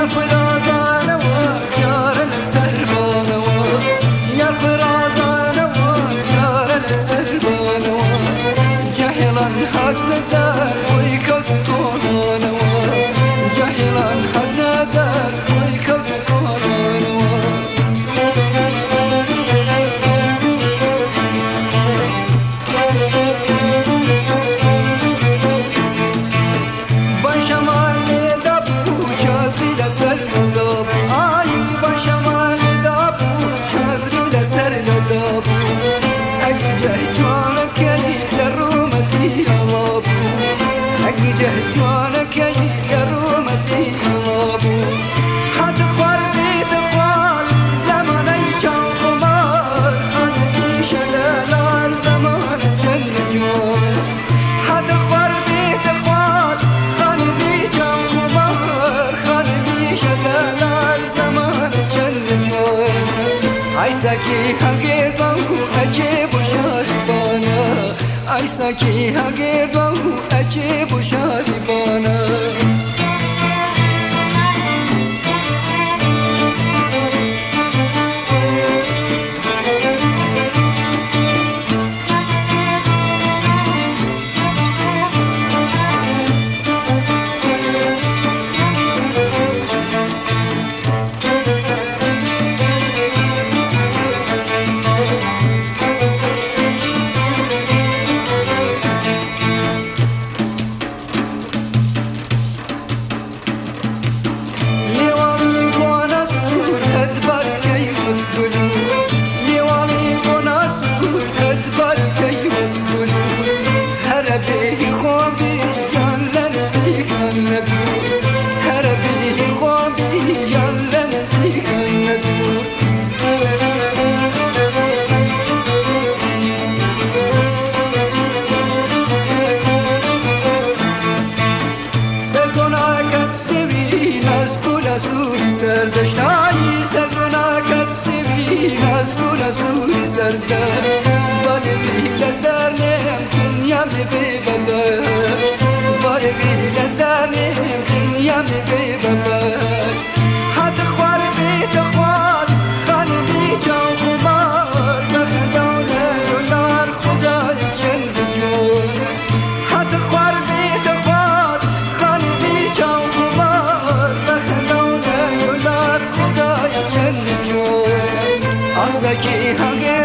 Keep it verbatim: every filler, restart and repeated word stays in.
یا فرازان و یارن سربان و یا فرازان و یارن سربان و جهلان حد ندار وی کد کنان و جهلان حد ندار وی کد کنان و جهجوانك يا رومتي غابو حد خوار بيت خوار زمان كان خمار أنا شلال زمان جنة جوار حد خوار بيت خوار خاني كان خمار خاني شلال زمان جنة جوار عيساكي هنگير بانكو أجيب وشاربانا عيساكي هنگير بانكو أجيب وشاربانا هربي خوابي يلا نزيك النبي هربي خوابي يلا نزيك النبي سرگنا کت سوی نزگولا سوی سردشتایی سرگنا کت سوی نزگولا سوی سردشت باری لسرنم دنیا می بی بابا باری لسرنم دنیا می بی بابا حد خوار بیت خوار خانه بی جان خمار بخدانه دلار خدای جند جور حد خوار بیت خوار خانه بی جان خمار بخدانه دلار خدای جند جور آزاکی هنگه